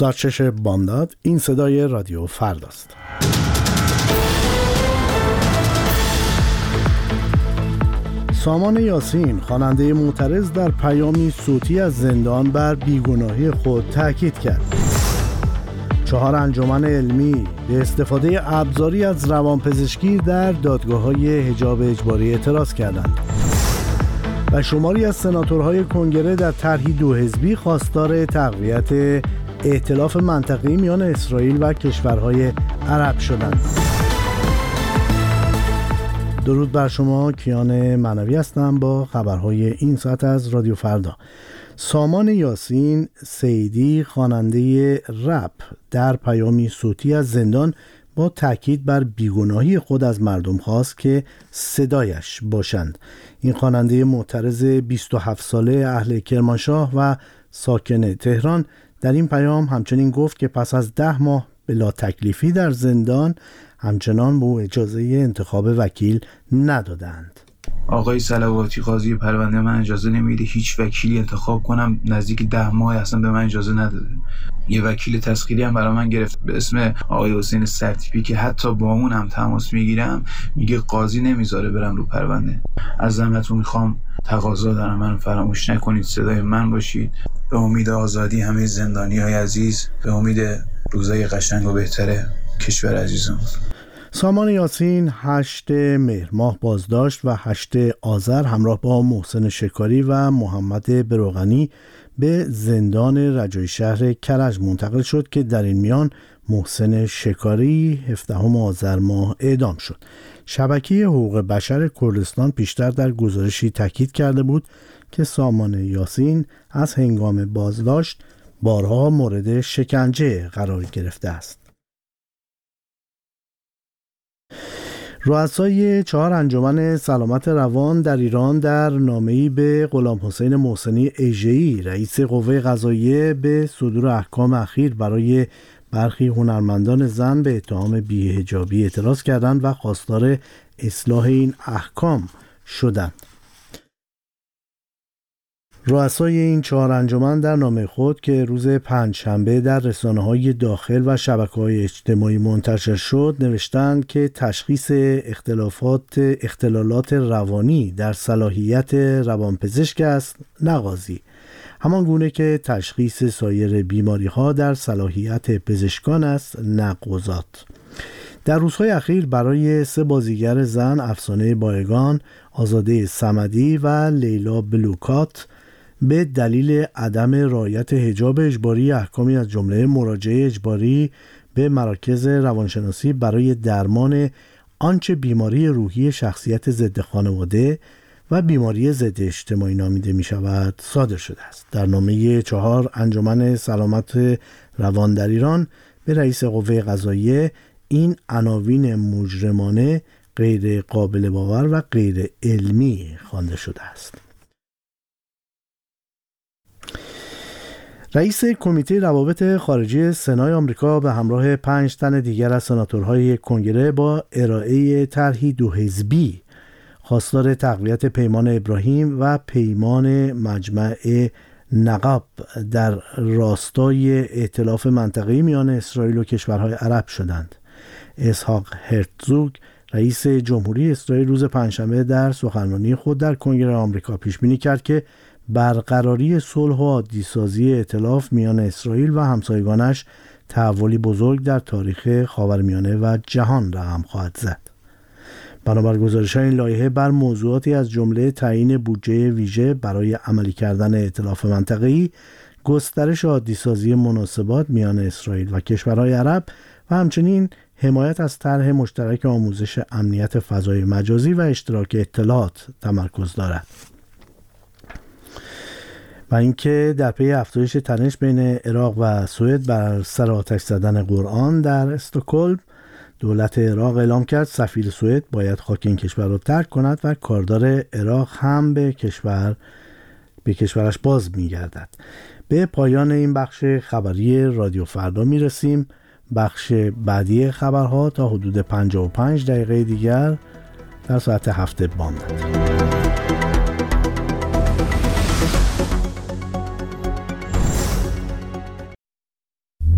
دارچش بامداد، این صدای رادیو فرداست. سامان یاسین، خواننده معترض، در پیامی صوتی از زندان بر بیگناهی خود تاکید کرد. 4 انجمن علمی به استفاده ابزاری از روانپزشکی در دادگاه‌های حجاب اجباری اعتراض کردند و شماری از سناتورهای کنگره در طرحی 2 حزبی خواستار تقویت ائتلاف منطقه‌ای میان اسرائیل و کشورهای عرب شدند. درود بر شما، کیان معنوی هستم با خبرهای این ساعت از رادیو فردا. سامان یاسین سیدی، خواننده رپ، در پیامی صوتی از زندان با تاکید بر بیگناهی خود از مردم خواست که صدایش باشند. این خواننده معترض 27 ساله اهل کرمانشاه و ساکن تهران در این پیام همچنین گفت که پس از 10 ماه بلا تکلیفی در زندان همچنان به او اجازه انتخاب وکیل ندادند. آقای صلواتی، قاضی پرونده من اجازه نمیده هیچ وکیلی انتخاب کنم، نزدیک 10 ماه اصلا به من اجازه نداده. یه وکیل تسخیری هم برای من گرفت به اسم آقای حسین سرتیپی که حتی با اون هم تماس میگیرم میگه قاضی نمیذاره برم رو پرونده. از زحمتون میخوام، تقاضا دارم منو فراموش نکنید، صدای من باشید. به امید آزادی همه زندانی‌های عزیز، به امید روزای قشنگ و بهتره کشور عزیزم. سامان یاسین 8 مهر ماه بازداشت و 8 آذر همراه با محسن شکاری و محمد بروغنی به زندان رجایی شهر کرج منتقل شد که در این میان محسن شکاری 17 آذر ماه اعدام شد. شبکه حقوق بشر کردستان پیشتر در گزارشی تاکید کرده بود که سامان یاسین از هنگام بازداشت بارها مورد شکنجه قرار گرفته است. رؤسای 4 انجمن سلامت روان در ایران در نامه‌ای به غلام حسین محسنی ایجه‌ای، رئیس قوه قضاییه، به صدور احکام اخیر برای برخی هنرمندان زن به اتهام بی‌حجابی اعتراض کردند و خواستار اصلاح این احکام شدند. رؤسای این 4 انجمن در نامه خود که روز پنجشنبه در رسانه‌های داخل و شبکه‌های اجتماعی منتشر شد نوشتند که تشخیص اختلالات روانی در صلاحیت روانپزشک است، نه قاضی، همان گونه که تشخیص سایر بیماری‌ها در صلاحیت پزشکان است، نه قضات. در روزهای اخیر برای 3 بازیگر زن، افسانه بایگان، آزاده صمدی و لیلا بلوکات، به دلیل عدم رعایت حجاب اجباری احکامی از جمله مراجعه اجباری به مراکز روانشناسی برای درمان آنچه بیماری روحی شخصیت ضد خانواده و بیماری ضد اجتماعی نامیده می شود صادر شده است. در نامه 4 انجمن سلامت روان در ایران به رئیس قوه قضاییه این عناوین مجرمانه، غیر قابل باور و غیر علمی خوانده شده است. رئیس کمیته روابط خارجی سنای آمریکا به همراه 5 تن دیگر از سناتورهای کنگره با ارائه طرحی 2 حزبی خواستار تقویت پیمان ابراهیم و پیمان مجمع نقب در راستای ائتلاف منطقه‌ای میان اسرائیل و کشورهای عرب شدند. اسحاق هرتزوگ، رئیس جمهوری اسرائیل، روز پنجشنبه در سخنرانی خود در کنگره آمریکا پیش بینی کرد که برقراری صلح و عادی‌سازی ائتلاف میان اسرائیل و همسایگانش تحولی بزرگ در تاریخ خاورمیانه و جهان رقم خواهد زد. بنابر گزارش‌های این لایحه بر موضوعاتی از جمله تعیین بودجه ویژه برای عملی کردن ائتلاف منطقه‌ای، گسترش عادی‌سازی مناسبات میان اسرائیل و کشورهای عرب و همچنین حمایت از طرح مشترک آموزش امنیت فضای مجازی و اشتراک اطلاعات تمرکز دارد. و اینکه در پی افزایش تنش بین عراق و سوئد بر سر آتش زدن قرآن در استکهلم، دولت عراق اعلام کرد سفیر سوئد باید خاک این کشور را ترک کند و کاردار عراق هم به کشورش باز می‌گردد. به پایان این بخش خبری رادیو فردا می‌رسیم. بخش بعدی خبرها تا حدود 55 دقیقه دیگر در ساعت 7 بامداد.